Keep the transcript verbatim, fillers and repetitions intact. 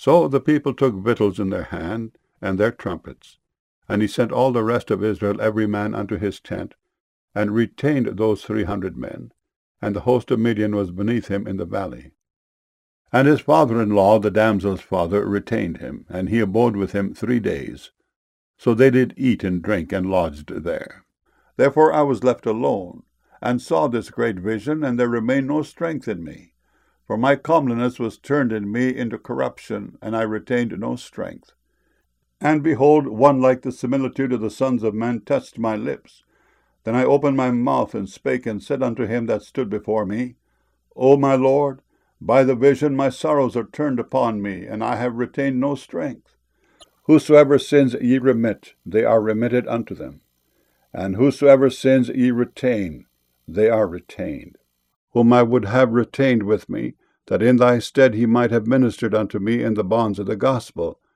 So the people took victuals in their hand, and their trumpets. And he sent all the rest of Israel every man unto his tent, and retained those three hundred men. And the host of Midian was beneath him in the valley. And his father-in-law, the damsel's father, retained him, and he abode with him three days. So they did eat and drink, and lodged there. Therefore I was left alone, and saw this great vision, and there remained no strength in me. For my comeliness was turned in me into corruption, and I retained no strength. And behold, one like the similitude of the sons of men touched my lips. Then I opened my mouth, and spake, and said unto him that stood before me, O my Lord, by the vision my sorrows are turned upon me, and I have retained no strength. Whosoever sins ye remit, they are remitted unto them. And whosoever sins ye retain, they are retained. Whom I would have retained with me, that in thy stead he might have ministered unto me in the bonds of the gospel,